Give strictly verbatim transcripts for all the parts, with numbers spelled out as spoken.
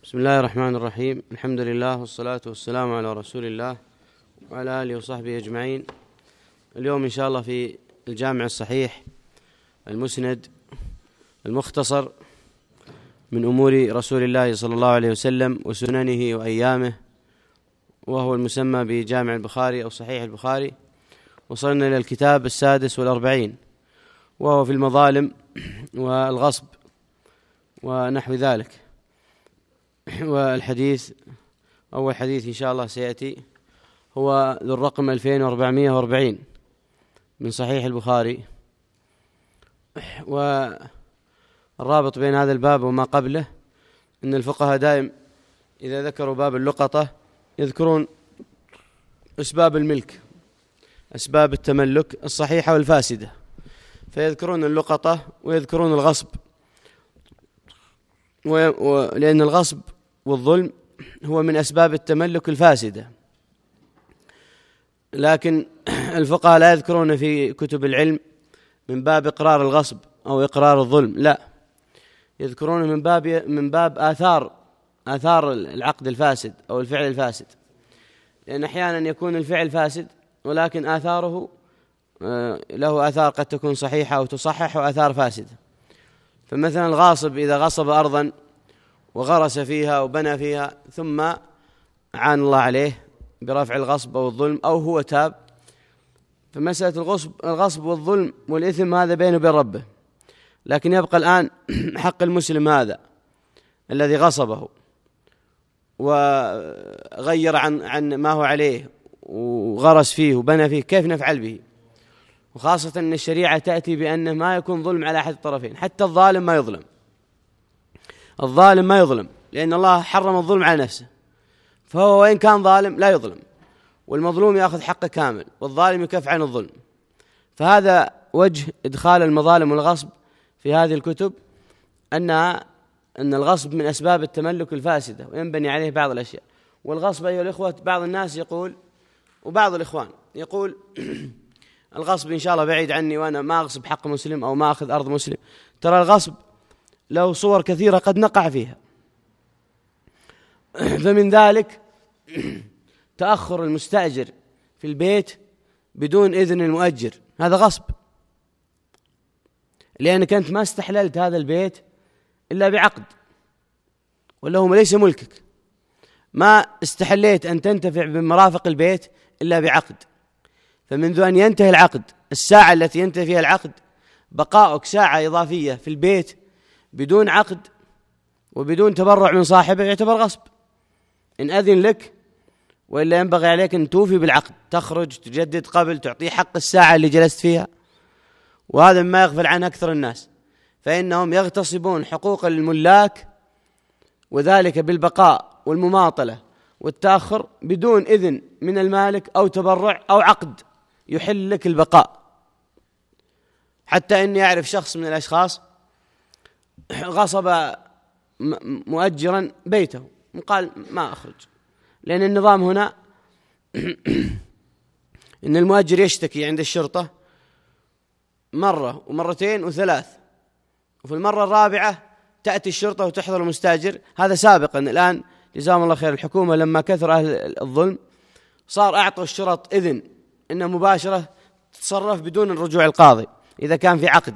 بسم الله الرحمن الرحيم. الحمد لله والصلاة والسلام على رسول الله وعلى آله وصحبه أجمعين. اليوم إن شاء الله في الجامع الصحيح المسند المختصر من أمور رسول الله صلى الله عليه وسلم وسننه وأيامه، وهو المسمى بجامع البخاري أو صحيح البخاري. وصلنا إلى الكتاب السادس والأربعين، وهو في المظالم والغصب ونحو ذلك. والحديث أول حديث إن شاء الله سيأتي هو ذو الرقم ألفين وأربعمائة وأربعين من صحيح البخاري. والرابط بين هذا الباب وما قبله أن الفقهاء دائم إذا ذكروا باب اللقطة يذكرون أسباب الملك، أسباب التملك الصحيحة والفاسدة، فيذكرون اللقطة ويذكرون الغصب، لأن الغصب والظلم هو من أسباب التملك الفاسدة. لكن الفقهاء لا يذكرون في كتب العلم من باب إقرار الغصب أو إقرار الظلم، لا، يذكرون من باب من باب آثار آثار العقد الفاسد أو الفعل الفاسد، لأن أحيانا يكون الفعل فاسد ولكن آثاره له آثار قد تكون صحيحة أو تصحح وآثار فاسدة. فمثلا الغاصب إذا غصب أرضا وغرس فيها وبنى فيها ثم عان الله عليه برفع الغصب أو الظلم أو هو تاب، فمسألة الغصب الغصب والظلم والإثم هذا بينه وبين ربه. لكن يبقى الآن حق المسلم هذا الذي غصبه وغير عن عن ما هو عليه وغرس فيه وبنى فيه، كيف نفعل به؟ وخاصة أن الشريعة تأتي بأنه ما يكون ظلم على أحد الطرفين، حتى الظالم ما يظلم، الظالم ما يظلم، لأن الله حرم الظلم على نفسه، فهو وإن كان ظالم لا يظلم، والمظلوم يأخذ حقه كامل والظالم يكف عن الظلم. فهذا وجه إدخال المظالم والغصب في هذه الكتب، أن أن الغصب من أسباب التملك الفاسدة وينبني عليه بعض الأشياء. والغصب أيها الإخوة بعض الناس يقول وبعض الإخوان يقول الغصب إن شاء الله بعيد عني وأنا ما أغصب حق مسلم أو ما أخذ أرض مسلم. ترى الغصب له صور كثيرة قد نقع فيها، فمن ذلك تأخر المستأجر في البيت بدون إذن المؤجر، هذا غصب، لأنك أنت ما استحللت هذا البيت إلا بعقد، ولا هو ليس ملكك، ما استحليت أن تنتفع بمرافق البيت إلا بعقد. فمنذ أن ينتهي العقد، الساعة التي ينتهي فيها العقد، بقاؤك ساعة إضافية في البيت بدون عقد وبدون تبرع من صاحبه يعتبر غصب إن أذن لك، وإلا ينبغي عليك أن توفي بالعقد، تخرج تجدد قبل، تعطيه حق الساعة اللي جلست فيها. وهذا مما يغفل عنه أكثر الناس، فإنهم يغتصبون حقوق الملاك، وذلك بالبقاء والمماطلة والتأخر بدون إذن من المالك أو تبرع أو عقد يحل لك البقاء. حتى إني أعرف شخص من الأشخاص غصب مؤجرا بيته وقال ما أخرج، لأن النظام هنا إن المؤجر يشتكي عند الشرطة مرة ومرتين وثلاث، وفي المرة الرابعة تأتي الشرطة وتحضر المستأجر. هذا سابقا، الآن جزاهم الله خير الحكومة لما كثر أهل الظلم صار أعطوا الشرط إذن إنه مباشرة تتصرف بدون الرجوع القاضي إذا كان في عقد.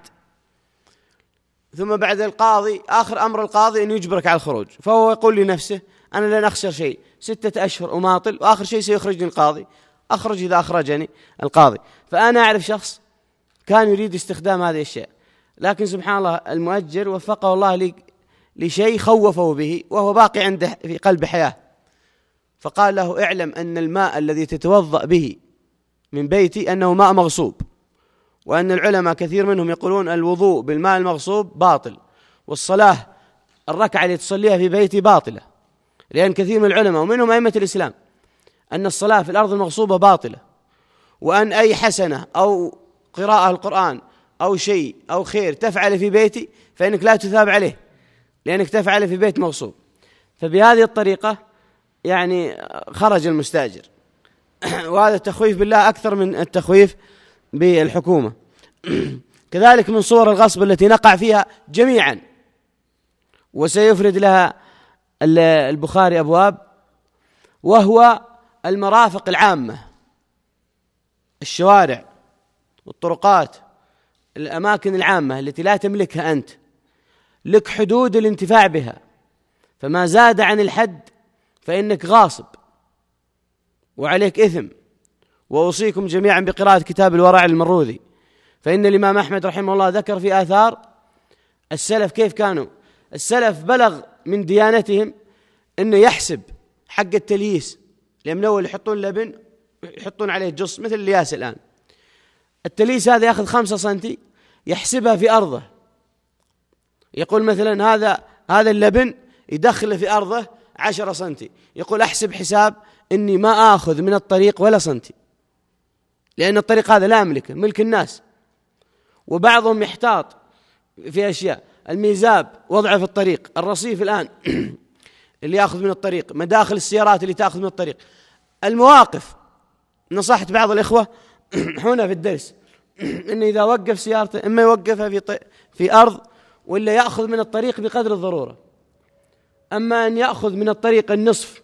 ثم بعد القاضي آخر أمر القاضي أن يجبرك على الخروج، فهو يقول لنفسه أنا لن أخسر شيء، ستة أشهر أماطل وآخر شيء سيخرجني القاضي، أخرج إذا أخرجني القاضي. فأنا أعرف شخص كان يريد استخدام هذه الشيء، لكن سبحان الله المؤجر وفقه الله لشيء خوفه به وهو باقي عنده في قلب حياة، فقال له اعلم أن الماء الذي تتوضأ به من بيتي أنه ماء مغصوب، وأن العلماء كثير منهم يقولون الوضوء بالماء المغصوب باطل، والصلاة الركعة اللي تصليها في بيتي باطلة، لأن كثير من العلماء ومنهم أئمة الإسلام أن الصلاة في الأرض المغصوبة باطلة، وأن أي حسنة أو قراءة القرآن أو شيء أو خير تفعل في بيتي فإنك لا تثاب عليه لأنك تفعل في بيت مغصوب. فبهذه الطريقة يعني خرج المستأجر وهذا التخويف بالله أكثر من التخويف بالحكومة. كذلك من صور الغصب التي نقع فيها جميعا وسيفرد لها البخاري أبواب، وهو المرافق العامة، الشوارع والطرقات، الأماكن العامة التي لا تملكها أنت، لك حدود الانتفاع بها، فما زاد عن الحد فإنك غاصب وعليك إثم. وأوصيكم جميعا بقراءة كتاب الورع المروذي، فإن الإمام أحمد رحمه الله ذكر في آثار السلف كيف كانوا. السلف بلغ من ديانتهم أنه يحسب حق التلييس، لأن أول يحطون لبن يحطون عليه جص مثل الياس الآن، التلييس هذا يأخذ خمسة سنتي يحسبها في أرضه، يقول مثلا هذا هذا اللبن يدخله في أرضه عشرة سنتي، يقول أحسب حساب إني ما آخذ من الطريق ولا سنتي، لأن الطريق هذا لا أملكه، ملك الناس. وبعضهم يحتاط في أشياء، الميزاب وضعه في الطريق، الرصيف الآن اللي يأخذ من الطريق، مداخل السيارات اللي تأخذ من الطريق، المواقف. نصحت بعض الإخوة هنا في الدرس إنه إذا وقف سيارته إما يوقفها في في أرض ولا يأخذ من الطريق بقدر الضرورة، أما أن يأخذ من الطريق النصف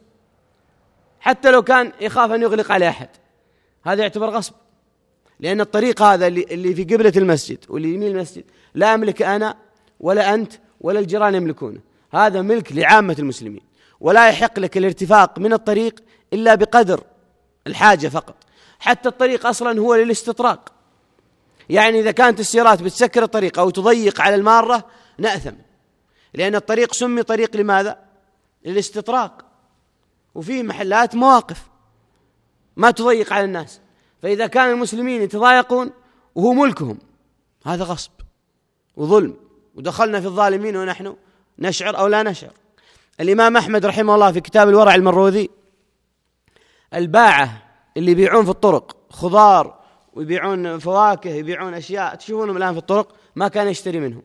حتى لو كان يخاف أن يغلق على أحد، هذا يعتبر غصب، لأن الطريق هذا اللي في قبلة المسجد واللي يمين المسجد لا أملك أنا ولا أنت ولا الجيران يملكونه، هذا ملك لعامة المسلمين، ولا يحق لك الارتفاق من الطريق إلا بقدر الحاجة فقط. حتى الطريق أصلا هو للاستطراق، يعني إذا كانت السيارات بتسكر الطريق أو تضيق على المارة نأثم، لأن الطريق سمي طريق لماذا؟ للاستطراق، وفيه محلات مواقف ما تضيق على الناس، فإذا كان المسلمين يتضايقون وهو ملكهم هذا غصب وظلم، ودخلنا في الظالمين ونحن نشعر أو لا نشعر. الإمام أحمد رحمه الله في كتاب الورع المروذي، الباعة اللي يبيعون في الطرق خضار ويبيعون فواكه يبيعون أشياء تشوفونهم الآن في الطرق، ما كان يشتري منهم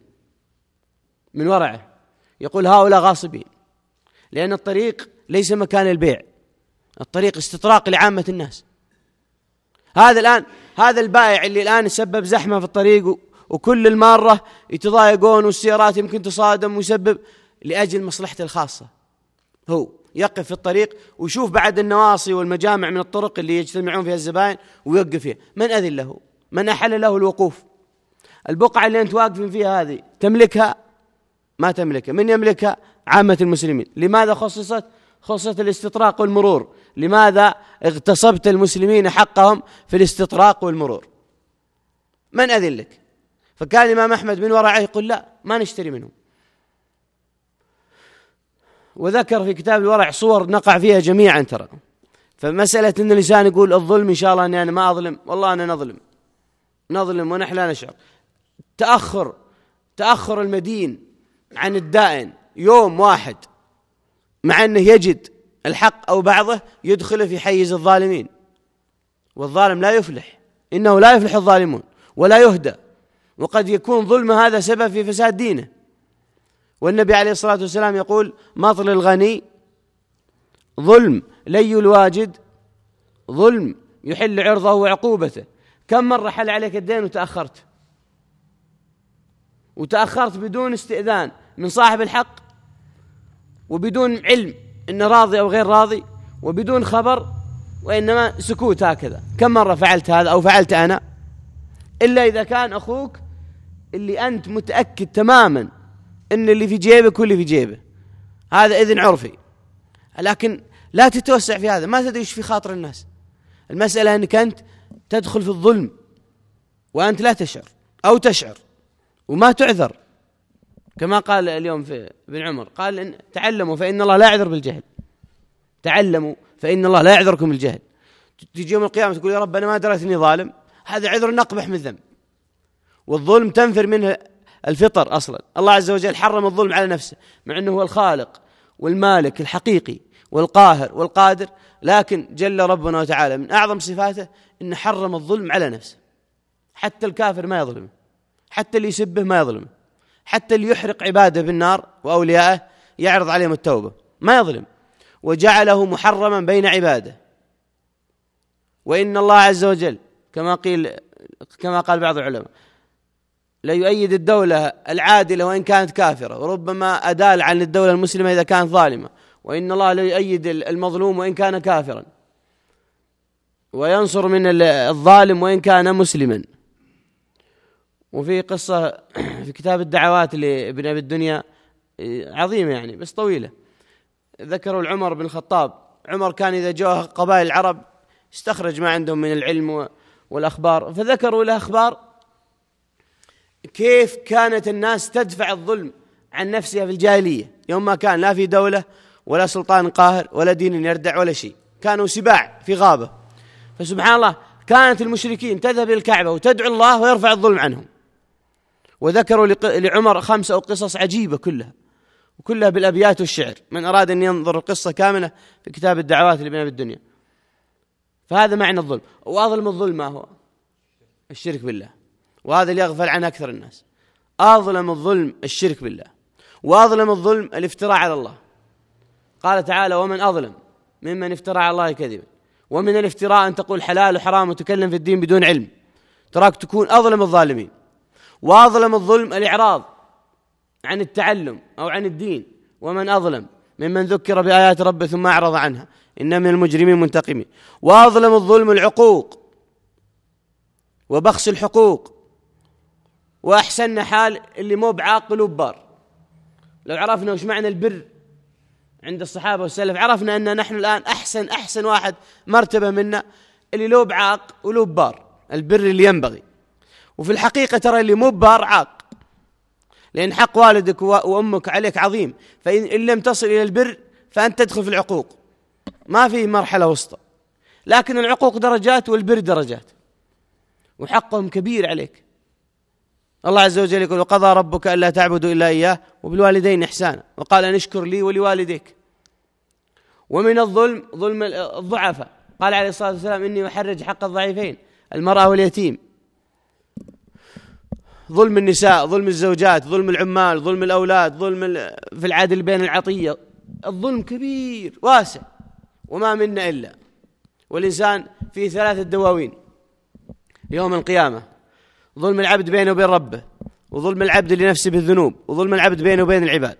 من ورعه، يقول هؤلاء غاصبين، لأن الطريق ليس مكان البيع، الطريق استطراق لعامة الناس. هذا الآن هذا البائع اللي الآن سبب زحمة في الطريق وكل المارة يتضايقون والسيارات يمكن تصادم ويسبب لأجل مصلحته الخاصة، هو يقف في الطريق ويشوف بعد النواصي والمجامع من الطرق اللي يجتمعون فيها الزبائن ويوقف فيها. من أذن له؟ من أحل له الوقوف؟ البقعة اللي أنت واقفين فيها هذه تملكها؟ ما تملكها. من يملكها؟ عامة المسلمين. لماذا خصصت؟ خصصت الاستطراق والمرور. لماذا اغتصبت المسلمين حقهم في الاستطراق والمرور؟ من أذن لك؟ فكان الإمام أحمد من ورعه يقول لا، ما نشتري منهم. وذكر في كتاب الورع صور نقع فيها جميعا ترى. فمسألة أن الإنسان يقول الظلم إن شاء الله أني أنا ما أظلم، والله أنا نظلم نظلم ونحن لا نشعر. تأخر تأخر المدين عن الدائن يوم واحد مع أنه يجد الحق أو بعضه يدخل في حيز الظالمين، والظالم لا يفلح، إنه لا يفلح الظالمون ولا يهدى، وقد يكون ظلم هذا سبب في فساد دينه. والنبي عليه الصلاة والسلام يقول مطل الغني ظلم، لي الواجد ظلم، يحل عرضه وعقوبته. كم مرة حل عليك الدين وتأخرت وتأخرت بدون استئذان من صاحب الحق، وبدون علم إنه راضي أو غير راضي، وبدون خبر، وإنما سكوت هكذا. كم مرة فعلت هذا أو فعلت أنا؟ إلا إذا كان أخوك اللي أنت متأكد تماما إن اللي في جيبك واللي في جيبه، هذا إذن عرفي. لكن لا تتوسع في هذا، ما تدري إيش في خاطر الناس. المسألة أنك أنت تدخل في الظلم وأنت لا تشعر أو تشعر وما تعذر، كما قال اليوم في ابن عمر، قال إن تعلموا فإن الله لا يعذر بالجهل، تعلموا فإن الله لا يعذركم بالجهل. تجي يوم القيامة تقول يا رب أنا ما دريت إني ظالم، هذا عذر نقبح من ذنب. والظلم تنفر منه الفطر أصلا. الله عز وجل حرم الظلم على نفسه مع أنه هو الخالق والمالك الحقيقي والقاهر والقادر، لكن جل ربنا وتعالى من أعظم صفاته إن حرم الظلم على نفسه. حتى الكافر ما يظلمه، حتى اللي يسبه ما يظلمه، حتى اللي يحرق عباده بالنار وأولياءه يعرض عليهم التوبة ما يظلم، وجعله محرما بين عباده. وإن الله عز وجل كما قيل كما قال بعض العلماء لا يؤيد الدولة العادلة وإن كانت كافرة، وربما أدال عن الدولة المسلمة إذا كانت ظالمة، وإن الله لا يؤيد المظلوم وإن كان كافرا، وينصر من الظالم وإن كان مسلما. وفي قصة في كتاب الدعوات لابن أبي الدنيا عظيمة يعني بس طويلة، ذكروا العمر بن الخطاب. عمر كان إذا جاء قبائل العرب استخرج ما عندهم من العلم والأخبار، فذكروا له أخبار كيف كانت الناس تدفع الظلم عن نفسها في الجاهلية، يوم ما كان لا في دولة ولا سلطان قاهر ولا دين يردع ولا شيء، كانوا سباع في غابة. فسبحان الله كانت المشركين تذهب إلى الكعبة وتدعو الله ويرفع الظلم عنهم. وذكروا لعمر خمسة أو قصص عجيبة كلها، وكلها بالأبيات والشعر، من أراد أن ينظر القصة كاملة في كتاب الدعوات لابن أبي الدنيا. فهذا معنى الظلم. وأظلم الظلم ما هو؟ الشرك بالله، وهذا اللي يغفل عنه أكثر الناس. أظلم الظلم الشرك بالله، وأظلم الظلم الافتراء على الله. قال تعالى: ومن أظلم ممن افترى على الله كذبا. ومن الافتراء أن تقول حلال وحرام وتكلم في الدين بدون علم، تراك تكون أظلم الظالمين. وأظلم الظلم الإعراض عن التعلم أو عن الدين. ومن أظلم ممن ذكر بآيات ربه ثم أعرض عنها إن من المجرمين منتقمين. وأظلم الظلم العقوق وبخس الحقوق. وأحسن حال اللي مو بعاق قلوب بار. لو عرفنا وش معنى البر عند الصحابة والسلف عرفنا أن نحن الآن أحسن أحسن واحد مرتبة منا اللي لو بعاق ولو بار، البر اللي ينبغي. وفي الحقيقة ترى اللي مو بار عاق، لأن حق والدك وأمك عليك عظيم، فإن لم تصل إلى البر فأنت تدخل في العقوق، ما فيه مرحلة وسطى. لكن العقوق درجات والبر درجات، وحقهم كبير عليك. الله عز وجل يقول: وقضى ربك ألا تعبدوا إلا إياه وبالوالدين إحسانا، وقال أن اشكر لي ولوالديك. ومن الظلم ظلم الضعفاء، قال عليه الصلاة والسلام: إني أحرج حق الضعيفين المرأة واليتيم. ظلم النساء، ظلم الزوجات، ظلم العمال، ظلم الأولاد، ظلم في العدل بين العطية. الظلم كبير واسع وما منا إلا، والإنسان فيه ثلاثة دواوين يوم القيامة: ظلم العبد بينه وبين ربه، وظلم العبد لنفسه بالذنوب، وظلم العبد بينه وبين العباد.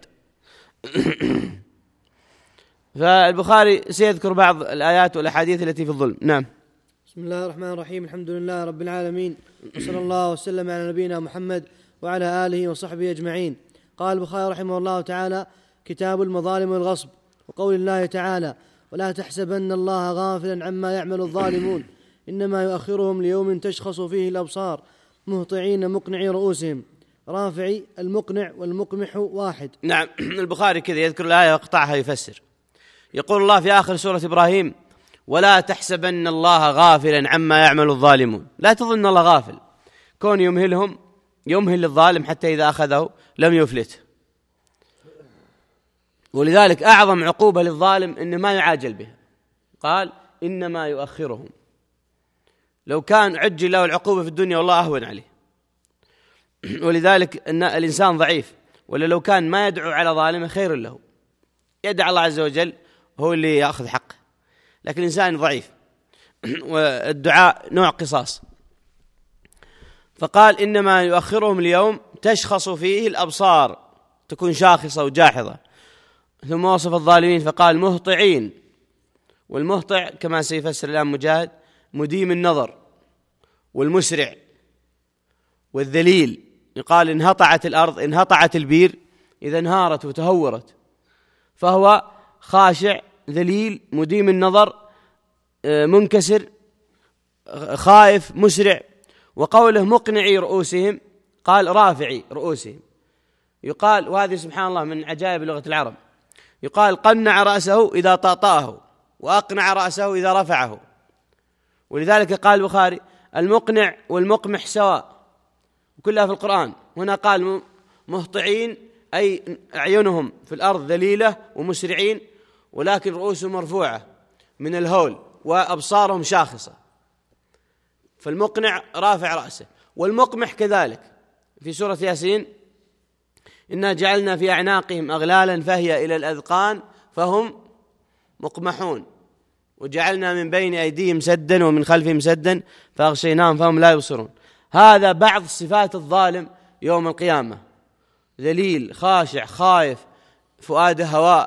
فالبخاري سيذكر بعض الآيات والأحاديث التي في الظلم. نعم. بسم الله الرحمن الرحيم. الحمد لله رب العالمين، وصلى الله وسلم على نبينا محمد وعلى آله وصحبه أجمعين. قال البخاري رحمه الله تعالى: كتاب المظالم والغصب. وقول الله تعالى: ولا تحسبن الله غافلا عما يعمل الظالمون إنما يؤخرهم ليوم تشخص فيه الأبصار مهطعين مقنعي رؤوسهم. رافعي المقنع والمقمح واحد. نعم. البخاري كذا يذكر الآية ويقطعها يفسر. يقول الله في آخر سورة إبراهيم: ولا تحسبن الله غافلا عما يعمل الظالمون. لا تظن الله غافل، كون يمهلهم يمهل الظالم حتى إذا أخذه لم يفلت. ولذلك أعظم عقوبة للظالم إن ما يعاجل بها، قال: إنما يؤخرهم. لو كان عجل له العقوبة في الدنيا والله أهون عليه. ولذلك إن الإنسان ضعيف، ولا لو كان ما يدعو على ظالمه خير له، يدعى الله عز وجل هو اللي يأخذ حقه. لكن الإنسان ضعيف، والدعاء نوع قصاص. فقال: إنما يؤخرهم اليوم تشخص فيه الأبصار، تكون شاخصة وجاحظة. ثم وصف الظالمين فقال: مهطعين. والمهطع كما سيفسر الآن مجاهد مديم النظر، والمسرع والذليل. يقال: انهطعت الأرض، انهطعت البير إذا انهارت وتهورت، فهو خاشع ذليل مديم النظر منكسر خائف مسرع. وقوله مقنعي رؤوسهم قال رافعي رؤوسهم. يقال، وهذه سبحان الله من عجائب لغة العرب، يقال: قنع رأسه إذا طاطاه، وأقنع رأسه إذا رفعه. ولذلك قال البخاري: المقنع والمقمح سواء، كلها في القرآن. هنا قال مهطعين أي أعينهم في الأرض ذليلة ومسرعين، ولكن رؤوسهم مرفوعة من الهول وأبصارهم شاخصة. فالمقنع رافع رأسه، والمقمح كذلك. في سورة ياسين: إنا جعلنا في أعناقهم أغلالا فهي إلى الأذقان فهم مقمحون، وجعلنا من بين أيديهم سدا ومن خلفهم سدا فأغشيناهم فهم لا يبصرون. هذا بعض صفات الظالم يوم القيامة: ذليل خاشع خائف فؤاده هواء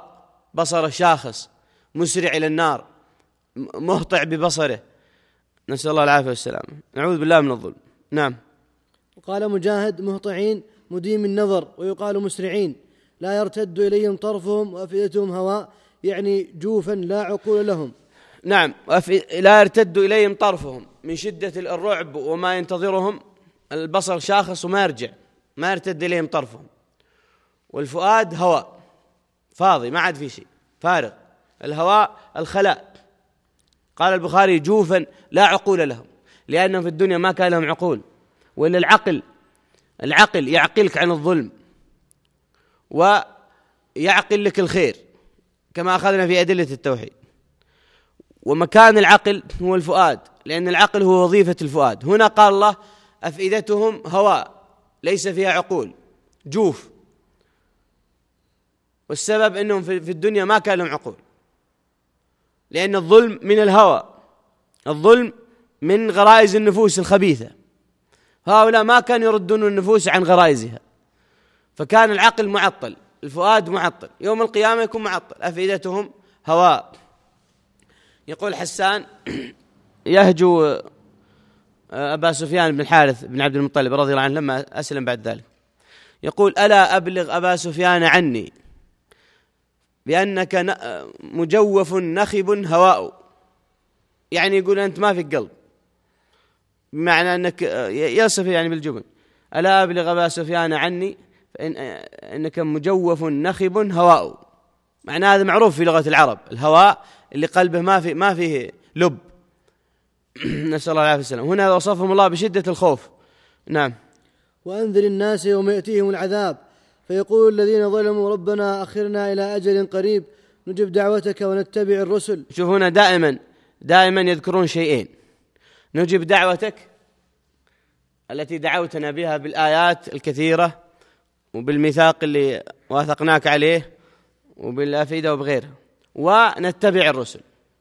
بصره شاخص مسرع إلى النار مهطع ببصره، نسأل الله العافية والسلام، نعوذ بالله من الظلم. نعم. وقال مجاهد: مهطعين مديم النظر، ويقال مسرعين لا يرتد إليهم طرفهم وأفئدتهم هواء، يعني جوفا لا عقول لهم. نعم، لا يرتد إليهم طرفهم من شدة الرعب وما ينتظرهم، البصر شاخص وما يرجع، ما يرتد إليهم طرفهم. والفؤاد هواء فاضي ما عاد في شيء، فارغ، الهواء الخلاء. قال البخاري: جوفا لا عقول لهم، لأنهم في الدنيا ما كان لهم عقول، وإن العقل العقل يعقلك عن الظلم ويعقل لك الخير كما أخذنا في أدلة التوحيد. ومكان العقل هو الفؤاد، لأن العقل هو وظيفة الفؤاد. هنا قال الله: أفئدتهم هواء ليس فيها عقول، جوف. والسبب أنهم في الدنيا ما كان لهم عقول، لأن الظلم من الهوى، الظلم من غرائز النفوس الخبيثة، هؤلاء ما كانوا يردون النفوس عن غرائزها، فكان العقل معطل، الفؤاد معطل، يوم القيامة يكون معطل. أفئدتهم هواء. يقول حسان يهجو أبا سفيان بن الحارث بن عبد المطلب رضي الله عنه لما أسلم بعد ذلك، يقول: ألا أبلغ أبا سفيان عني بأنك مجوف نخب هواء، يعني يقول أنت ما في قلب، بمعنى أنك يصف يعني بالجبن. ألا أبلغ أبا سفيان عني فإنك مجوف نخب هواء، معنى هذا معروف في لغة العرب، الهواء اللي قلبه ما في ما فيه لب. نسأل الله العافية والسلام. هنا وصفهم الله بشدة الخوف. نعم. وأنذر الناس يوم يأتيهم العذاب فيقول الذين ظلموا ربنا أخرنا إلى أجل قريب نجب دعوتك ونتبع الرسل. شوف هنا دائما دائما يذكرون شيئين: نجب دعوتك التي دعوتنا بها بالآيات الكثيرة وبالميثاق اللي واثقناك عليه وبالأفئدة وبغيرها، ونتبع الرسل.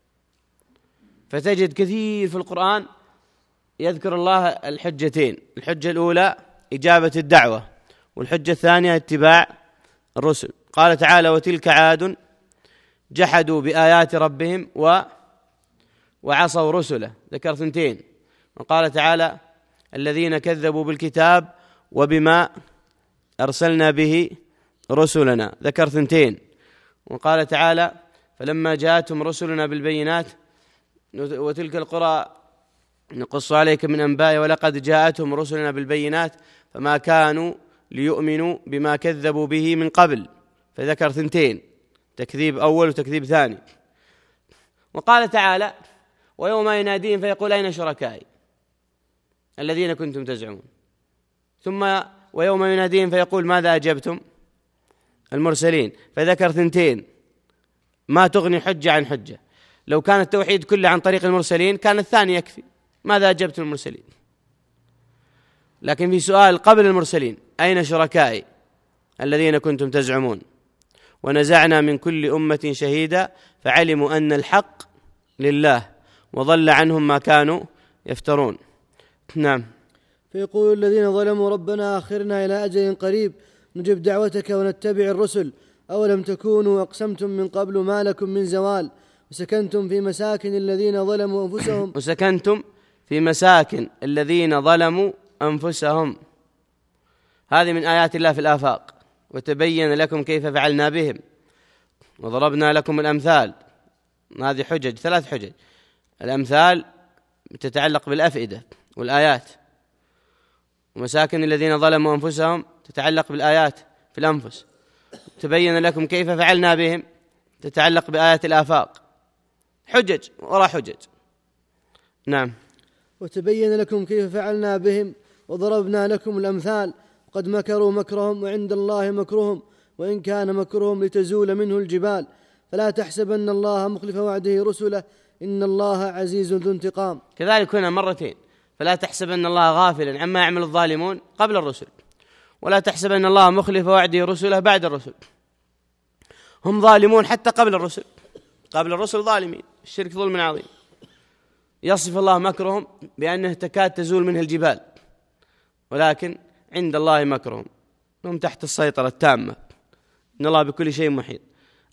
فتجد كثير في القرآن يذكر الله الحجتين: الحجة الأولى إجابة الدعوة، والحجة الثانية اتباع الرسل. قال تعالى: وتلك عاد جحدوا بآيات ربهم و وعصوا رسله، ذكر ثنتين. وقال تعالى: الذين كذبوا بالكتاب وبما أرسلنا به رسلنا، ذكر ثنتين. وقال تعالى: فلما جاءتهم رسلنا بالبينات وتلك القرى نقص عليك من أنباء ولقد جاءتهم رسلنا بالبينات فما كانوا ليؤمنوا بما كذبوا به من قبل، فذكر ثنتين: تكذيب أول وتكذيب ثاني. وقال تعالى: ويوم يناديهم فيقول أين شركائي الذين كنتم تزعمون، ثم ويوم يناديهم فيقول ماذا أجبتم المرسلين، فذكر ثنتين ما تغني حجة عن حجة. لو كان التوحيد كله عن طريق المرسلين كان الثاني يكفي، ماذا أجبتم المرسلين. لكن في سؤال قبل المرسلين: أين شركائي الذين كنتم تزعمون، ونزعنا من كل أمة شهيدا فعلموا أن الحق لله وضل عنهم ما كانوا يفترون. نعم. فيقول الذين ظلموا ربنا أخرنا إلى أجل قريب نجب دعوتك ونتبع الرسل أولم تكونوا أقسمتم من قبل ما لكم من زوال وسكنتم في مساكن الذين ظلموا أنفسهم وسكنتم في مساكن الذين ظلموا أنفسهم. هذه من آيات الله في الآفاق: وتبين لكم كيف فعلنا بهم وضربنا لكم الأمثال. هذه حجج، ثلاث حجج. الأمثال تتعلق بالأفئدة والآيات، ومساكن الذين ظلموا أنفسهم تتعلق بالآيات في الأنفس. تبين لكم كيف فعلنا بهم تتعلق بآيات الآفاق. حجج وراء حجج. نعم. وتبين لكم كيف فعلنا بهم وضربنا لكم الأمثال قد مكروا مكرهم وعند الله مكرهم وإن كان مكرهم لتزول منه الجبال فلا تحسبن الله مخلف وعده رسله إن الله عزيز ذو انتقام. كذلك هنا مرتين: فلا تحسبن الله غافلا عما يعمل الظالمون قبل الرسل، ولا تحسبن الله مخلف وعده رسله بعد الرسل. هم ظالمون حتى قبل الرسل، قبل الرسل ظالمين، الشرك ظلم عظيم. يصف الله مكرهم بأنه تكاد تزول منه الجبال، ولكن عند الله مكرهم، هم تحت السيطرة التامة، إن الله بكل شيء محيط.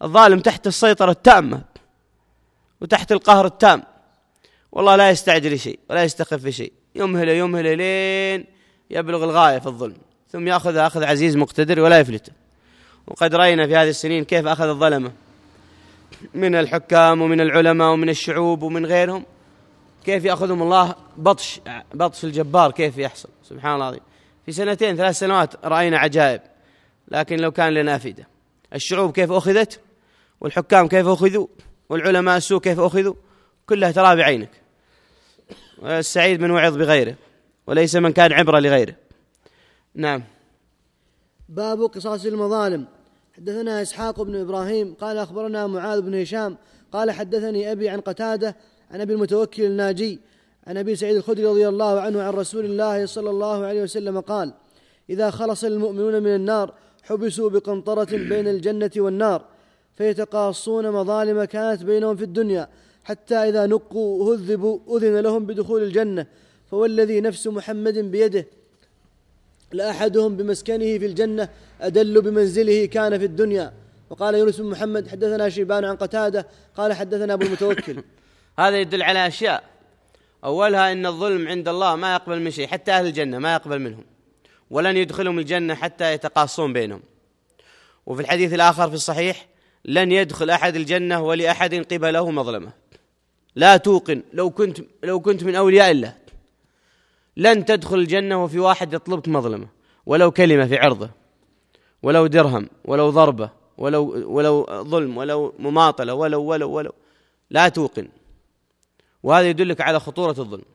الظالم تحت السيطرة التامة وتحت القهر التام، والله لا يستعجل شيء ولا يستخف في شيء، يمهل يمهل لين يبلغ الغاية في الظلم، ثم يأخذ أخذ عزيز مقتدر ولا يفلت. وقد رأينا في هذه السنين كيف أخذ الظلمة من الحكام ومن العلماء ومن الشعوب ومن غيرهم، كيف يأخذهم الله بطش بطش الجبار، كيف يحصل سبحان الله العظيم. في سنتين ثلاث سنوات رأينا عجائب، لكن لو كان لنا فائدة. الشعوب كيف أخذت، والحكام كيف أخذوا، والعلماء السوء كيف أخذوا، كلها ترى بعينك. السعيد من وعظ بغيره وليس من كان عبرة لغيره. نعم. باب قصاص المظالم. حدثنا إسحاق بن إبراهيم قال أخبرنا معاذ بن هشام قال حدثني أبي عن قتادة عن أبي المتوكل الناجي عن أبي سعيد الخدري رضي الله عنه عن رسول الله صلى الله عليه وسلم قال: إذا خلص المؤمنون من النار حبسوا بقنطرة بين الجنة والنار فيتقاصون مظالم كانت بينهم في الدنيا، حتى إذا نقوا هذبوا أذن لهم بدخول الجنة، فوالذي نفس محمد بيده لأحدهم بمسكنه في الجنة أدل بمنزله كان في الدنيا. وقال يونس بن محمد حدثنا شيبان عن قتادة قال حدثنا أبو المتوكل. هذا يدل على أشياء، أولها أن الظلم عند الله ما يقبل من شيء، حتى أهل الجنة ما يقبل منهم، ولن يدخلهم الجنة حتى يتقاصون بينهم. وفي الحديث الآخر في الصحيح: لن يدخل أحد الجنة ولأحد قبله مظلمة. لا توقن لو كنت لو كنت من أولياء الله لن تدخل الجنة وفي واحد يطلبك مظلمة، ولو كلمة في عرضه، ولو درهم، ولو ضربة، ولو ولو ظلم، ولو مماطلة، ولو ولو ولو لا توقن. وهذا يدلك على خطورة الظلم.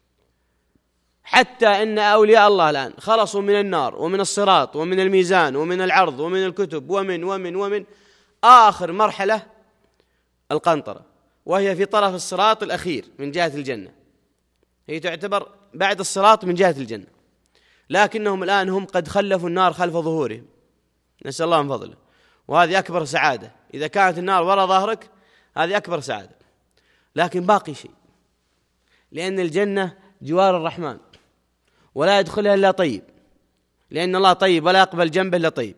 حتى أن أولياء الله الآن خلصوا من النار ومن الصراط ومن الميزان ومن العرض ومن الكتب ومن ومن ومن آخر مرحلة القنطرة، وهي في طرف الصراط الأخير من جهة الجنة، هي تعتبر بعد الصراط من جهة الجنة، لكنهم الآن هم قد خلفوا النار خلف ظهورهم، نسأل الله من فضله. وهذه أكبر سعادة، إذا كانت النار وراء ظهرك هذه أكبر سعادة. لكن باقي شيء، لأن الجنة جوار الرحمن ولا يدخلها إلا طيب، لأن الله طيب ولا يقبل جنبه إلا طيب،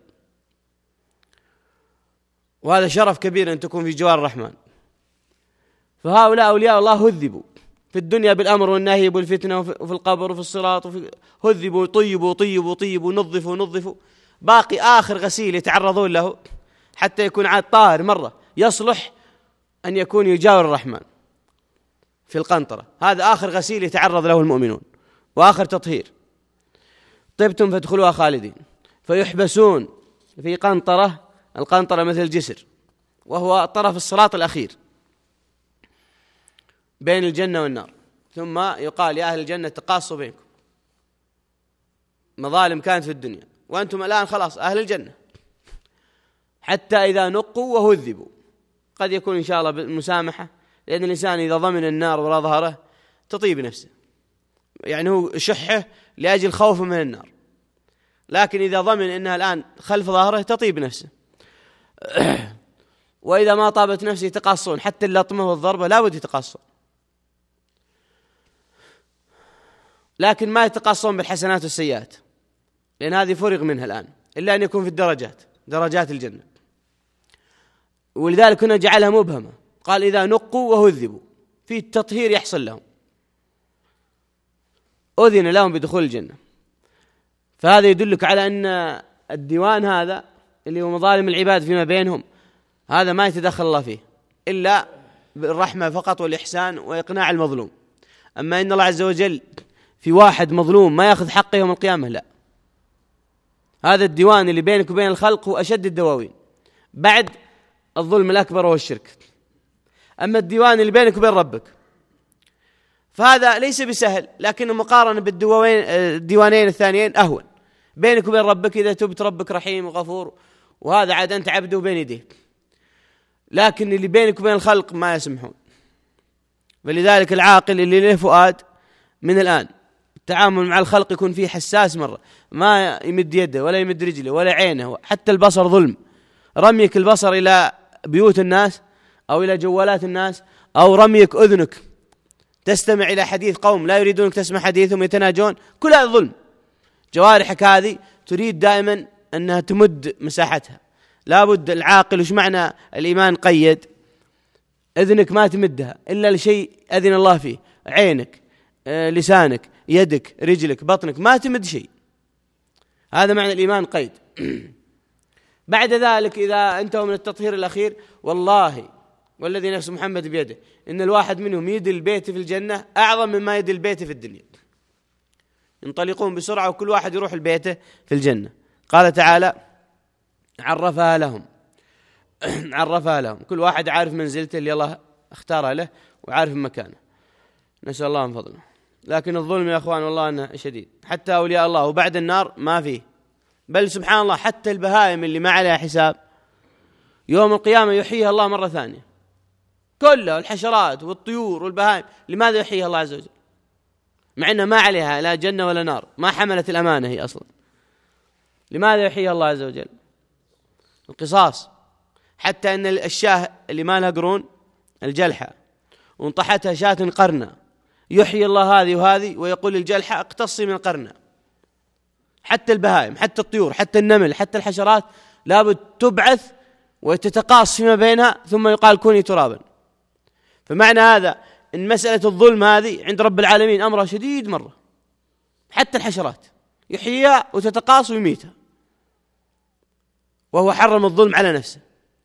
وهذا شرف كبير أن تكون في جوار الرحمن. فهؤلاء أولياء الله هذبوا في الدنيا بالأمر والنهي والفتنة، وفي القبر وفي الصراط، وفي هذبوا طيبوا طيبوا طيبوا نظفوا نظفوا. باقي آخر غسيل يتعرضون له حتى يكون عاد طاهر مرة يصلح أن يكون يجاور الرحمن في القنطرة. هذا آخر غسيل يتعرض له المؤمنون وآخر تطهير. طبتم فادخلوها خالدين، فيحبسون في قنطرة، القنطرة مثل الجسر، وهو طرف الصراط الأخير بين الجنة والنار. ثم يقال يا أهل الجنة تقاصوا بينكم، مظالم كانت في الدنيا وأنتم الآن خلاص أهل الجنة، حتى إذا نقوا وهذبوا. قد يكون إن شاء الله بالمسامحة، لأن الإنسان إذا ضمن النار وراء ظهره تطيب نفسه، يعني هو شحه لأجل خوفه من النار، لكن إذا ضمن أنها الآن خلف ظهره تطيب نفسه. وإذا ما طابت نفسه يتقاصون، حتى اللطمة والضربة لا بد يتقاصون، لكن ما يتقاصون بالحسنات والسيئات، لأن هذه فرغ منها الآن، إلا أن يكون في الدرجات، درجات الجنة. ولذلك هنا جعلها مبهمة، قال إذا نقوا وهذبوا، في التطهير يحصل لهم، أذن لهم بدخول الجنة. فهذا يدلك على أن الديوان هذا اللي هو مظالم العباد فيما بينهم، هذا ما يتدخل الله فيه إلا بالرحمة فقط والإحسان وإقناع المظلوم. أما إن الله عز وجل في واحد مظلوم ما يأخذ حقه يوم القيامة، لا. هذا الديوان اللي بينك وبين الخلق هو أشد الدواوين بعد الظلم الأكبر والشرك. أما الديوان اللي بينك وبين ربك فهذا ليس بسهل، لكن مقارنة بالديوانين الثانيين أهون. بينك وبين ربك إذا تبت ربك رحيم وغفور، وهذا عاد أنت عبده بين يديه، لكن اللي بينك وبين الخلق ما يسمحون. فلذلك العاقل اللي له فؤاد من الآن التعامل مع الخلق يكون فيه حساس مرة، ما يمد يده ولا يمد رجله ولا عينه، حتى البصر ظلم. رميك البصر إلى بيوت الناس أو إلى جوالات الناس، أو رميك أذنك تستمع إلى حديث قوم لا يريدونك تسمع حديثهم يتناجون، كل هذا ظلم. جوارحك هذه تريد دائما أنها تمد مساحتها، لابد العاقل. وش معنى الإيمان قيد؟ أذنك ما تمدها إلا لشيء أذن الله فيه، عينك، آه، لسانك، يدك، رجلك، بطنك، ما تمد شيء. هذا معنى الإيمان قيد. بعد ذلك إذا انتهوا من التطهير الأخير، والله والذي نفس محمد بيده إن الواحد منهم يدي البيت في الجنة أعظم مما يدي البيت في الدنيا. ينطلقون بسرعة وكل واحد يروح البيت في الجنة. قال تعالى: عرفها لهم. عرفها لهم، كل واحد عارف منزلته اللي الله اختارها له وعارف مكانه. نسأل الله من فضله. لكن الظلم يا أخوان والله أنه شديد، حتى أولياء الله وبعد النار ما فيه. بل سبحان الله حتى البهائم اللي ما عليها حساب يوم القيامة يحييها الله مرة ثانية كلها، الحشرات والطيور والبهائم. لماذا يحييها الله عز وجل مع أنها ما عليها لا جنة ولا نار، ما حملت الأمانة هي أصلا؟ لماذا يحييها الله عز وجل؟ القصاص. حتى أن الشاه اللي ما لها قرون، الجلحة، وانطحتها شاة قرنة، يحيي الله هذه وهذه ويقول الجلحة اقتصي من قرنة. حتى البهائم، حتى الطيور، حتى النمل، حتى الحشرات لابد تبعث وتتقاص فيما بينها ثم يقال كوني ترابا. فمعنى هذا أن مسألة الظلم هذه عند رب العالمين أمرها شديد مرة. حتى الحشرات يحييها وتتقاص ويميتها، وهو حرم الظلم على نفسه.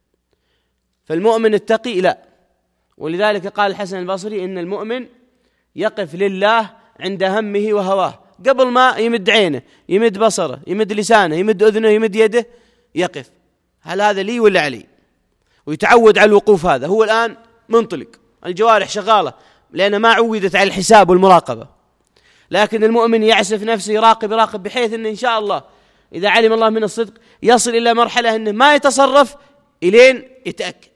فالمؤمن التقي لا. ولذلك قال الحسن البصري إن المؤمن يقف لله عند همه وهواه، قبل ما يمد عينه، يمد بصره، يمد لسانه، يمد أذنه، يمد يده، يقف هل هذا لي ولا علي؟ ويتعود على الوقوف. هذا هو الآن منطلق، الجوارح شغالة لأنها ما عودت على الحساب والمراقبة. لكن المؤمن يعسف نفسه، يراقب يراقب بحيث أنه إن شاء الله إذا علم الله من الصدق يصل إلى مرحلة أنه ما يتصرف إلين يتأكد.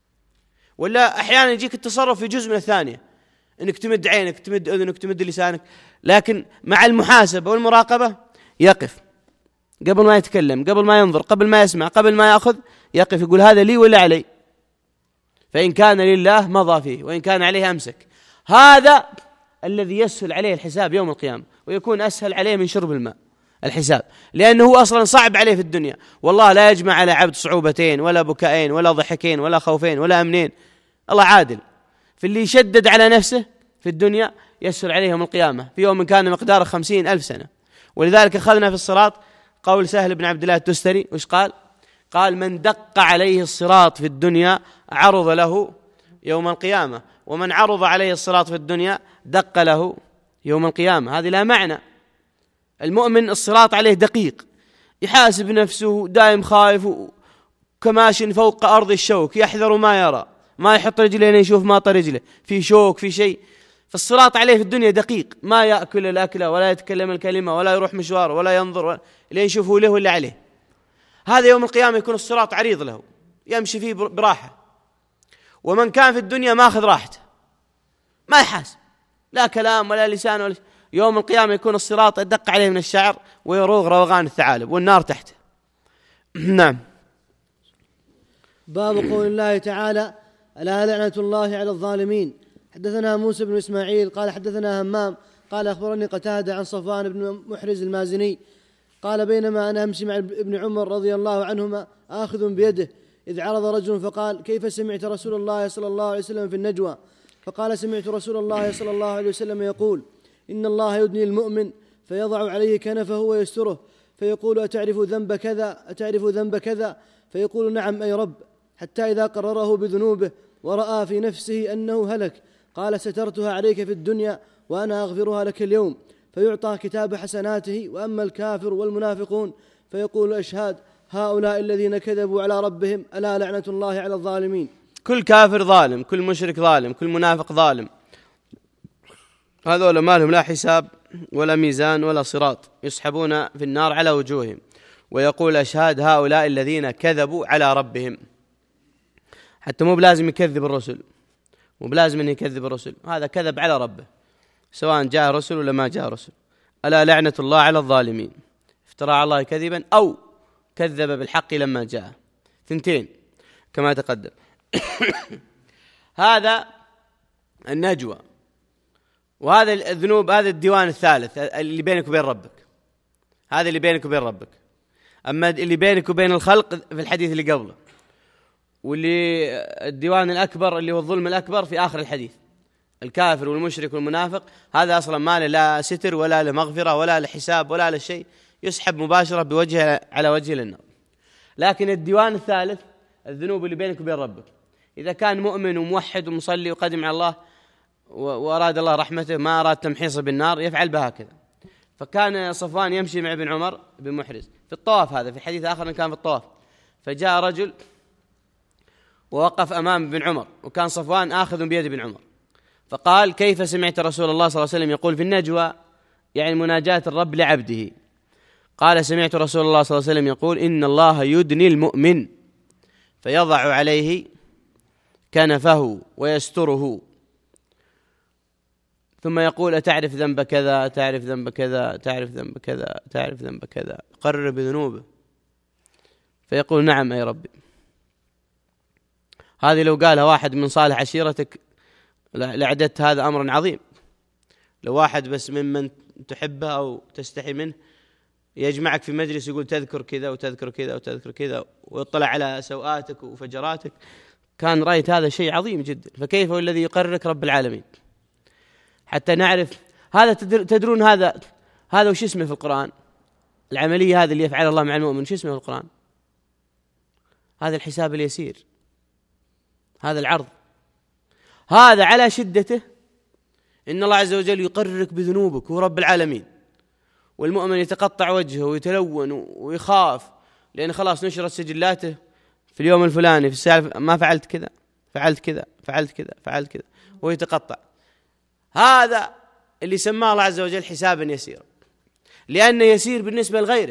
ولا أحيانا يجيك التصرف في جزء من الثانية، أنك تمد عينك، تمد أذنك، تمد لسانك، لكن مع المحاسبة والمراقبة يقف قبل ما يتكلم، قبل ما ينظر، قبل ما يسمع، قبل ما يأخذ، يقف يقول هذا لي ولا علي؟ فإن كان لله مضى فيه، وإن كان عليه أمسك. هذا الذي يسهل عليه الحساب يوم القيامة، ويكون أسهل عليه من شرب الماء الحساب، لأنه هو أصلا صعب عليه في الدنيا. والله لا يجمع على عبد صعوبتين ولا بكائين ولا ضحكين ولا خوفين ولا أمنين. الله عادل، في اللي يشدد على نفسه في الدنيا يسهل عليه يوم القيامة في يوم كان مقداره خمسين ألف سنة. ولذلك أخذنا في الصراط قول سهل بن عبد الله التستري، وش قال؟ قال: من دق عليه الصراط في الدنيا عرض له يوم القيامة، ومن عرض عليه الصراط في الدنيا دق له يوم القيامة. هذه لا معنى. المؤمن الصراط عليه دقيق، يحاسب نفسه، دائم خائف كماش فوق أرض الشوك، يحذر ما يرى، ما يحط رجله يشوف ماط رجله في شوك في شيء. فالصراط عليه في الدنيا دقيق، ما يأكل الأكلة ولا يتكلم الكلمة ولا يروح مشوار ولا ينظر إلى يشوفه له ولا عليه. هذا يوم القيامة يكون الصراط عريض له، يمشي فيه براحة. ومن كان في الدنيا ما أخذ راحته، ما يحاسب لا كلام ولا لسان ولا. يوم القيامة يكون الصراط أدق عليه من الشعر ويروغ روغان الثعالب والنار تحته. نعم. باب قول الله تعالى: ألا لعنة الله على الظالمين. حدثنا موسى بن إسماعيل قال حدثنا همام قال أخبرني قتادة عن صفوان بن محرز المازني قال: بينما أنا أمشي مع ابن عمر رضي الله عنهما آخذ بيده إذ عرض رجل فقال: كيف سمعت رسول الله صلى الله عليه وسلم في النجوى؟ فقال: سمعت رسول الله صلى الله عليه وسلم يقول: إن الله يدني المؤمن فيضع عليه كنفه ويستره فيقول: أتعرف ذنب كذا أتعرف ذنب كذا؟ فيقول: نعم أي رب. حتى إذا قرره بذنوبه ورأى في نفسه أنه هلك قال: سترتها عليك في الدنيا وأنا أغفرها لك اليوم. فيعطى كتاب حسناته. وأما الكافر والمنافقون فيقول الأشهاد: هؤلاء الذين كذبوا على ربهم ألا لعنة الله على الظالمين. كل كافر ظالم، كل مشرك ظالم، كل منافق ظالم. هذول ما لهم لا حساب ولا ميزان ولا صراط، يسحبون في النار على وجوههم. ويقول أشهاد: هؤلاء الذين كذبوا على ربهم. حتى مو بلازم يكذب الرسل، مو بلازم أن يكذب الرسل، هذا كذب على ربه سواء جاء رسل ولا ما جاء رسل. ألا لعنة الله على الظالمين، افترى على الله كذبا أو كذب بالحق لما جاء، ثنتين كما تقدم. هذا النجوى، وهذا الذنوب، هذا الديوان الثالث اللي بينك وبين ربك، هذا اللي بينك وبين ربك. أما اللي بينك وبين الخلق في الحديث اللي قبله، واللي الديوان الأكبر اللي هو الظلم الأكبر في آخر الحديث. الكافر والمشرك والمنافق هذا أصلا ما له لا ستر ولا له مغفرة ولا له حساب ولا له شيء، يسحب مباشرة بوجهه على وجهه للنار. لكن الديوان الثالث الذنوب اللي بينك وبين ربك، إذا كان مؤمن وموحد ومصلي وقدم على الله وأراد الله رحمته ما أراد تمحيصه بالنار يفعل بها كذا. فكان صفوان يمشي مع ابن عمر بن محرز في الطواف، هذا في حديث آخر كان في الطواف، فجاء رجل ووقف أمام ابن عمر، وكان صفوان آخذ بيد ابن عمر، فقال: كيف سمعت رسول الله صلى الله عليه وسلم يقول في النجوى، يعني مناجاة الرب لعبده؟ قال: سمعت رسول الله صلى الله عليه وسلم يقول: إن الله يدني المؤمن فيضع عليه كنفه ويستره، ثم يقول: أتعرف ذنب كذا، تعرف ذنب كذا، تعرف ذنب كذا، تعرف ذنب كذا، قرر بذنوبه، فيقول: نعم أي ربي. هذه لو قالها واحد من صالح عشيرتك لعدت هذا أمر عظيم. لو واحد بس ممن تحبه أو تستحي منه يجمعك في مجلس يقول تذكر كذا وتذكر كذا وتذكر كذا ويطلع على سوءاتك وفجراتك، كان رأيت هذا شيء عظيم جدا. فكيف هو الذي يقررك رب العالمين؟ حتى نعرف هذا. تدرون هذا هذا وش اسمه في القرآن؟ العملية هذه اللي يفعلها الله مع المؤمن شو اسمه في القرآن؟ هذا الحساب اليسير، هذا العرض، هذا على شدته إن الله عز وجل يقررك بذنوبك هو رب العالمين، والمؤمن يتقطع وجهه ويتلون ويخاف، لأن خلاص نشرت سجلاته في اليوم الفلاني في الساعة ما فعلت كذا فعلت كذا فعلت كذا فعلت كذا ويتقطع. هذا اللي سماه الله عز وجل حسابا يسيرا، لأنه يسير بالنسبة لغيره.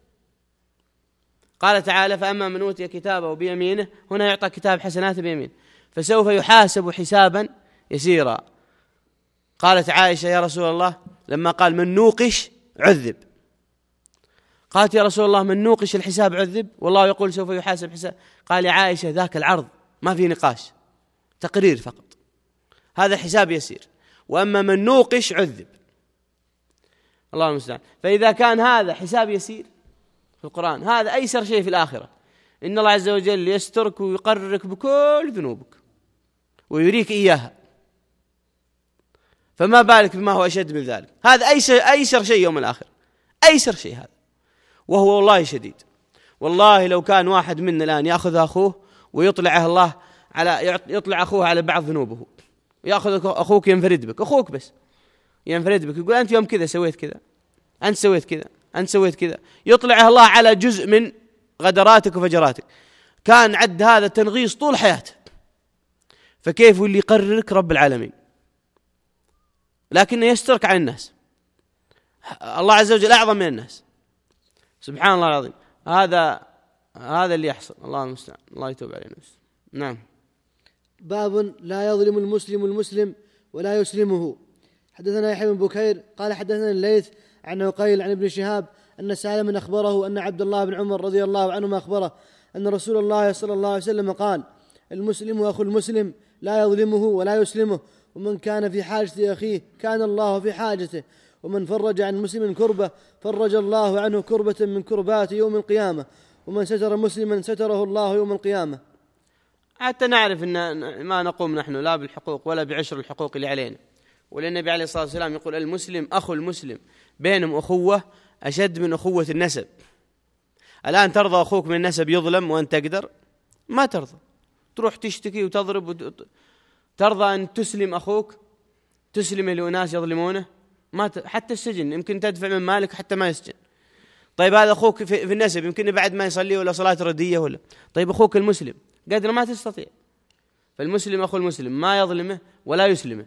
قال تعالى: فأما من أوتي كتابه بيمينه، هنا يعطى كتاب حسنات بيمينه، فسوف يحاسب حسابا يسيرا. قالت عائشة: يا رسول الله، لما قال من نوقش عذب، قالت: يا رسول الله من نوقش الحساب عذب، والله يقول سوف يحاسب حساب. قال: يا عائشة ذاك العرض ما في نقاش، تقرير فقط، هذا حساب يسير. وأما من نوقش عذب، الله المستعان. فإذا كان هذا حساب يسير في القرآن، هذا أيسر شيء في الآخرة، إن الله عز وجل يسترك ويقررك بكل ذنوبك ويريك إياها، فما بالك بما هو أشد من ذلك. هذا أيسر, أيسر شيء يوم الآخرة، أيسر شيء هذا، وهو والله شديد. والله لو كان واحد منا الآن يأخذ أخوه ويطلعه الله على يطلع أخوه على بعض ذنوبه، يأخذ أخوك ينفرد بك، أخوك بس ينفرد بك، يقول أنت يوم كذا سويت كذا، أنت سويت كذا، أنت سويت كذا، يطلعه الله على جزء من غدراتك وفجراتك، كان عد هذا تنغيص طول حياته. فكيف اللي يقررك رب العالمين؟ لكنه يسترك عن الناس. الله عز وجل أعظم من الناس، سبحان الله العظيم. هذا هذا اللي يحصل، الله المستعان، الله يتوب علينا. نعم. باب لا يظلم المسلم المسلم ولا يسلمه. حدثنا يحيى بن بكير قال حدثنا الليث عن عقيل عن ابن شهاب أن سالما أخبره أن عبد الله بن عمر رضي الله عنهما أخبره أن رسول الله صلى الله عليه وسلم قال: المسلم أخو المسلم لا يظلمه ولا يسلمه، ومن كان في حاجة أخيه كان الله في حاجته، ومن فرج عن مسلم كربة فرج الله عنه كربة من كربات يوم القيامة، ومن ستر مسلما ستره الله يوم القيامة. حتى نعرف أن ما نقوم نحن لا بالحقوق ولا بعشر الحقوق اللي علينا، ولأن النبي عليه الصلاة والسلام يقول: المسلم أخو المسلم، بينهم أخوة أشد من أخوة النسب. الآن ترضى أخوك من النسب يظلم وأنت تقدر؟ ما ترضى، تروح تشتكي وتضرب وت... ترضى أن تسلم أخوك، تسلم لأناس يظلمونه؟ ما ت... حتى السجن يمكن تدفع من مالك حتى ما يسجن. طيب هذا أخوك في, في النسب يمكن بعد ما يصلي ولا صلاة ردية ولا. طيب أخوك المسلم قادر ما تستطيع. فالمسلم أخو المسلم ما يظلمه ولا يسلمه.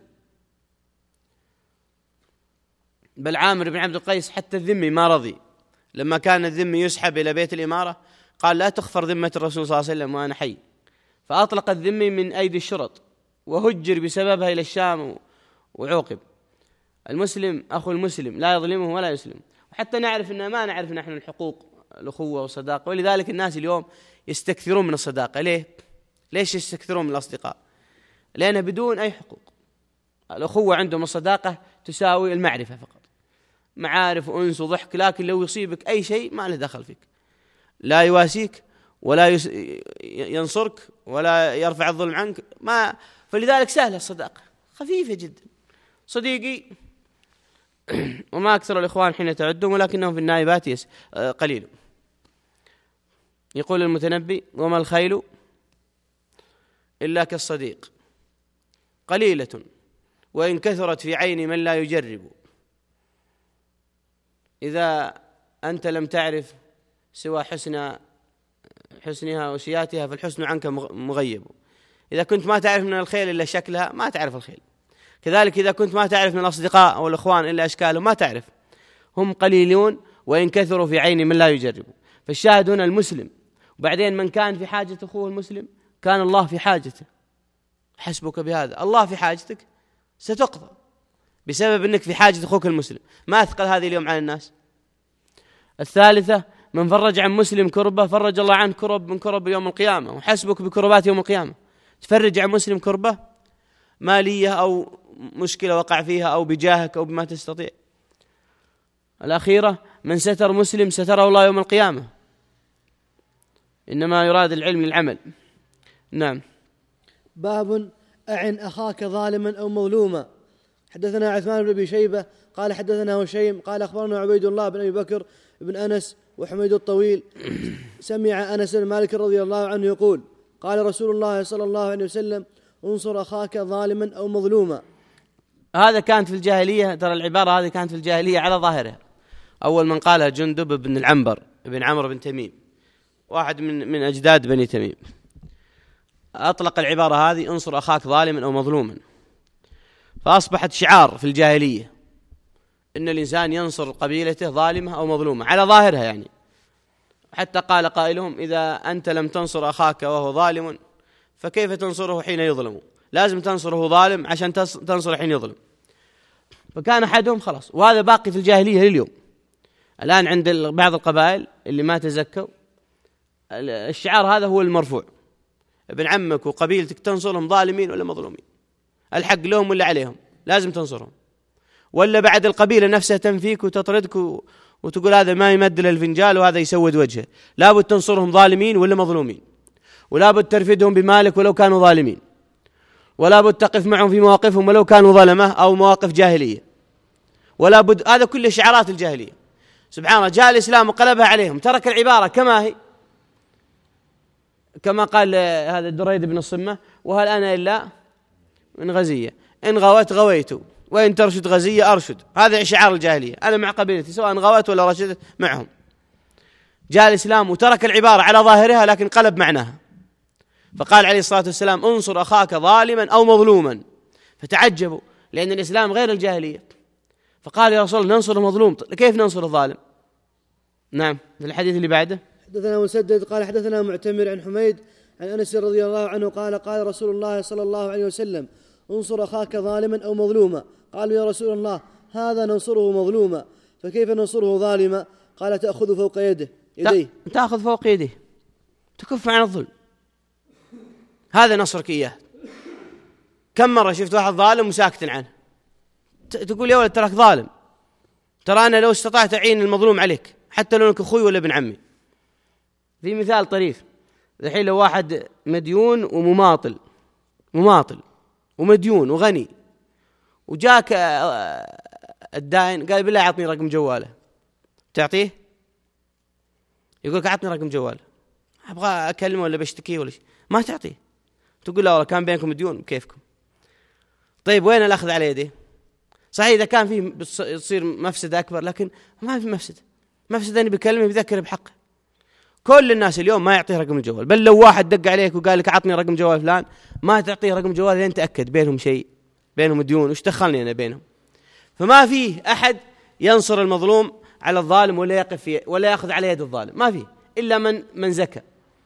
بل عامر بن عبد القيس حتى الذمي ما رضي، لما كان الذمي يسحب إلى بيت الإمارة قال: لا تخفر ذمة الرسول صلى الله عليه وسلم وأنا حي، فأطلق الذمي من أيدي الشرط وهجر بسببها إلى الشام وعوقب. المسلم أخو المسلم لا يظلمه ولا يسلم. وحتى نعرف أن ما نعرف نحن الحقوق الأخوة والصداقة، ولذلك الناس اليوم يستكثرون من الصداقة. ليه؟ ليش يستكثرون من الأصدقاء؟ لأنها بدون أي حقوق. الأخوة عندهم الصداقة تساوي المعرفة فقط، معارف وأنس وضحك، لكن لو يصيبك أي شيء ما له دخل فيك. لا يواسيك ولا ينصرك ولا يرفع الظلم عنك، ما فلذلك سهلة الصداقة، خفيفة جدا. صديقي وما أكثر الإخوان حين تعدهم، ولكنهم في النائبات قليل. يقول المتنبي: وما الخيل إلا كالصديق، قليلة وإن كثرت في عين من لا يجرب. إذا أنت لم تعرف سوى حسن حسنها وشياتها فالحسن عنك مغيب. إذا كنت ما تعرف من الخيل إلا شكلها ما تعرف الخيل. كذلك إذا كنت ما تعرف من الأصدقاء أو الإخوان إلا أشكالهم ما تعرف. هم قليلون وإن كثروا في عين من لا يجرب. فالشاهد هنا المسلم. وبعدين من كان في حاجة أخوه المسلم كان الله في حاجته. حسبك بهذا، الله في حاجتك ستقضى بسبب أنك في حاجة أخوك المسلم. ما أثقل هذه اليوم على الناس. الثالثة: من فرج عن مسلم كربة فرج الله عنه كرب من كرب يوم القيامة. وحسبك بكربات يوم القيامة. تفرج عن مسلم كربة مالية أو مشكلة وقع فيها أو بجاهك أو بما تستطيع. الأخيرة: من ستر مسلم ستره الله يوم القيامة. إنما يراد العلم للعمل. نعم. باب أعن أخاك ظالما أو مظلوما. حدثنا عثمان بن أبي شيبة قال حدثنا هشيم قال أخبرنا عبيد الله بن أبي بكر بن أنس وحميد الطويل سمع أنس بن مالك رضي الله عنه يقول: قال رسول الله صلى الله عليه وسلم: انصر أخاك ظالما أو مظلوما. هذا كانت في الجاهلية، ترى العبارة هذه كانت في الجاهلية على ظاهرها. أول من قالها جندب بن العنبر بن عمرو بن تميم، واحد من من أجداد بني تميم، أطلق العبارة هذه: انصر أخاك ظالما أو مظلوما. فأصبحت شعار في الجاهلية إن الإنسان ينصر قبيلته ظالمة أو مظلومة على ظاهرها يعني. حتى قال قائلهم: إذا أنت لم تنصر أخاك وهو ظالم فكيف تنصره حين يظلم؟ لازم تنصره ظالم عشان تنصر حين يظلم. فكان أحدهم خلاص، وهذا باقي في الجاهلية لليوم. الآن عند بعض القبائل اللي ما تزكوا الشعار هذا هو المرفوع: ابن عمك وقبيلتك تنصرهم ظالمين ولا مظلومين، الحق لهم ولا عليهم، لازم تنصرهم. ولا بعد القبيلة نفسها تنفيك وتطردك وتقول هذا ما يمدل الفنجال وهذا يسود وجهه، لابد تنصرهم ظالمين ولا مظلومين، ولابد ترفدهم بمالك ولو كانوا ظالمين، ولابد تقف معهم في مواقفهم ولو كانوا ظلمة أو مواقف جاهلية، ولابد. هذا كل شعارات الجاهلية. سبحان الله، جاء الإسلام وقلبها عليهم، ترك العبارة كما هي، كما قال هذا الدريد بن الصمة: وهل أنا إلا من غزية، إن غوت غويت وإن ترشد غزية أرشد. هذا شعار الجاهلية، أنا مع قبيلتي سواء غوت ولا رشدت معهم. جاء الإسلام وترك العبارة على ظاهرها لكن قلب معناها، فقال عليه الصلاة والسلام: انصر أخاك ظالما أو مظلوما. فتعجبوا لأن الإسلام غير الجاهلية، فقال: يا رسول الله ننصر المظلوم، كيف ننصر الظالم؟ نعم. في الحديث اللي بعده: حدثنا مسدد قال حدثنا معتمر عن حميد عن أنس رضي الله عنه قال: قال رسول الله صلى الله عليه وسلم: انصر أخاك ظالما أو مظلوما. قالوا: يا رسول الله هذا ننصره مظلوما، فكيف ننصره ظالما؟ قال: تأخذ فوق يده يديه تأخذ فوق يده، تكف عن الظلم، هذا نصرك إياه. كم مرة شفت واحد ظالم وساكت عنه، تقول: يا ولد تراك ظالم، ترى أنا لو استطعت أعين المظلوم عليك حتى لو أنك أخوي ولا ابن عمي. في مثال طريف، الحين لو واحد مديون ومماطل، مماطل ومديون وغني، وجاك الدائن قال: بالله أعطني رقم جواله، تعطيه؟ يقولك: أعطني رقم جواله، أبغى أكلمه ولا بشتكيه ولا شيء، ما تعطيه. تقول: لا والله كان بينكم مديون كيفكم. طيب وين الأخذ على يديه؟ صحيح إذا كان فيه بتصير مفسدة أكبر، لكن ما في مفسدة. مفسدة أني بكلمه بذكر بحقه. كل الناس اليوم ما يعطيه رقم الجوال، بل لو واحد دق عليك وقال لك أعطني رقم جوال فلان ما تعطيه رقم جوال لين تأكد بينهم شيء، بينهم ديون، وش دخلني أنا بينهم؟ فما فيه أحد ينصر المظلوم على الظالم ولا يقف ولا يأخذ على يد الظالم، ما فيه إلا من من زكى.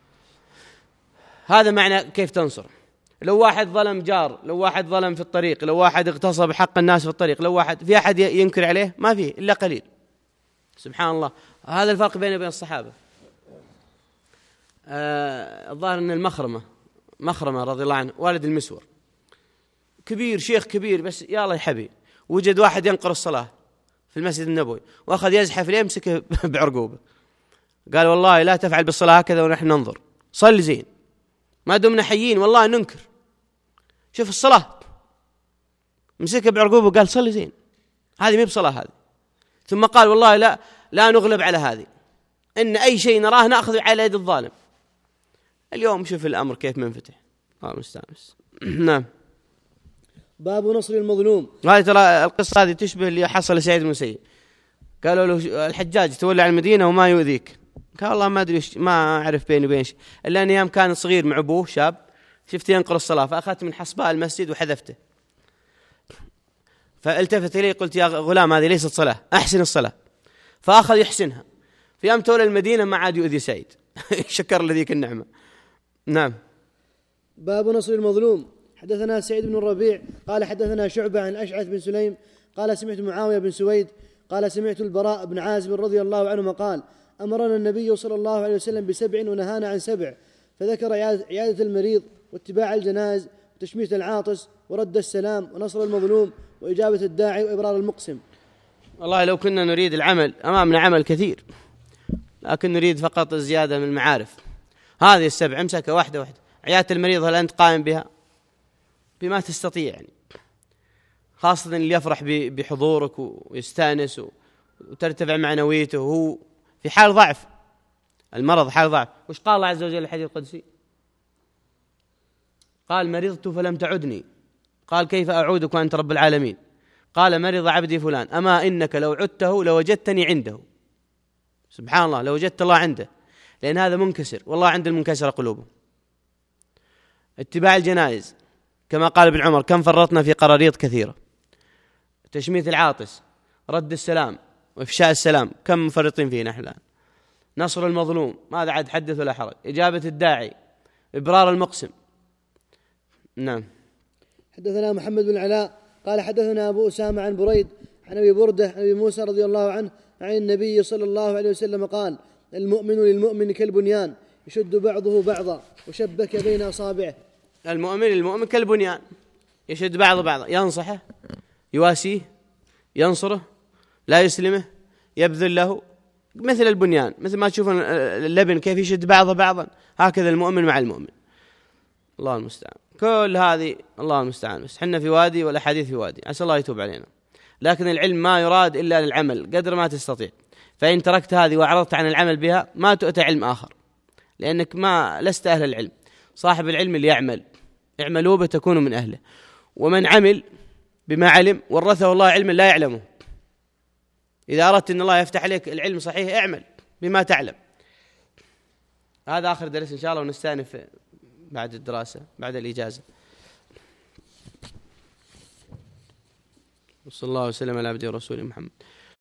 هذا معنى كيف تنصر. لو واحد ظلم جار، لو واحد ظلم في الطريق، لو واحد اغتصب حق الناس في الطريق، لو واحد في أحد ينكر عليه، ما فيه إلا قليل. سبحان الله، هذا الفرق بينه وبين الصحابة. آه الظاهر أن المخرمة مخرمة رضي الله عنه والد المسور كبير، شيخ كبير، بس يا الله يحبي وجد واحد ينقر الصلاة في المسجد النبوي وأخذ يزحف ليه، يمسكه بعرقوبه قال والله لا تفعل بالصلاة هكذا ونحن ننظر، صل زين، ما دمنا حيين والله ننكر. شوف الصلاة، مسكه بعرقوبه وقال صل زين، هذه مي بصلاة هذه. ثم قال والله لا لا نغلب على هذه، إن أي شيء نراه نأخذ على يد الظالم. اليوم شوف الأمر كيف منفتح، الله مستانس. نعم. باب نصر المظلوم. هذه ترى القصة هذه تشبه اللي حصل لسعيد بن المسيب. قالوا له الحجاج تولى على المدينة وما يؤذيك، قال والله ما أدري ما أعرف بيني وبين شيء، إلا أن أيام كان صغير مع أبوه شاب شفت ينقر الصلاة فأخذت من حصباء المسجد وحذفته، فالتفت إلي قلت يا غلام هذه ليست صلاة، أحسن الصلاة. فأخذ يحسنها، في يوم تولى المدينة ما عاد يؤذي سعيد. شكر لذيك النعمة. نعم. باب نصر المظلوم. حدثنا سعيد بن الربيع قال حدثنا شعبة عن الأشعث بن سليم قال سمعت معاوية بن سويد قال سمعت البراء بن عازب رضي الله عنهما قال أمرنا النبي صلى الله عليه وسلم بسبع ونهانا عن سبع، فذكر عيادة المريض واتباع الجنائز وتشميت العاطس ورد السلام ونصر المظلوم وإجابة الداعي وإبرار المقسم. والله لو كنا نريد العمل أمامنا عمل كثير، لكن نريد فقط الزيادة من المعارف. هذه السبع امسكها واحدة واحدة. عيادة المريض هل أنت قائم بها؟ بما تستطيع يعني، خاصة اللي يفرح بحضورك ويستانس وترتفع معنويته وهو في حال ضعف، المرض حال ضعف. وش قال الله عز وجل الحديث القدسي؟ قال مرضت فلم تعدني، قال كيف أعودك وأنت رب العالمين؟ قال مرض عبدي فلان أما إنك لو عدته لوجدتني عنده. سبحان الله، لو وجدت الله عنده، لأن هذا منكسر والله عند المنكسر قلوبه. اتباع الجنائز كما قال ابن عمر كم فرطنا في قراريط كثيرة. تشميت العاطس، رد السلام وإفشاء السلام، كم مفرطين فيه نحن الآن. نصر المظلوم، ماذا عاد حدث ولا حرج. إجابة الداعي، إبرار المقسم. نعم. حدثنا محمد بن علاء قال حدثنا أبو أسامة عن بريد عن أبي بردة عن أبي موسى رضي الله عنه عن النبي صلى الله عليه وسلم قال المؤمن للمؤمن كالبنيان يشد بعضه بعضا وشبك بين أصابعه. المؤمن للمؤمن كالبنيان يشد بعضه بعضا، ينصحه، يواسيه، ينصره، لا يسلمه، يبذل له، مثل البنيان، مثل ما تشوفون اللبن كيف يشد بعضه بعضا، هكذا المؤمن مع المؤمن. الله المستعان. كل هذه الله المستعان، بس حنا في وادي والأحاديث في وادي، عسى الله يتوب علينا. لكن العلم ما يراد إلا للعمل قدر ما تستطيع، فإن تركت هذه وأعرضت عن العمل بها ما تؤتى علم آخر، لأنك ما لست أهل العلم. صاحب العلم اللي يعمل، اعملوا بتكونوا من أهله. ومن عمل بما علم ورثه الله علما لا يعلمه. إذا أردت أن الله يفتح عليك العلم صحيح اعمل بما تعلم. هذا آخر درس إن شاء الله، ونستأنف بعد الدراسة بعد الإجازة. صلى الله وسلم على عبده ورسوله محمد.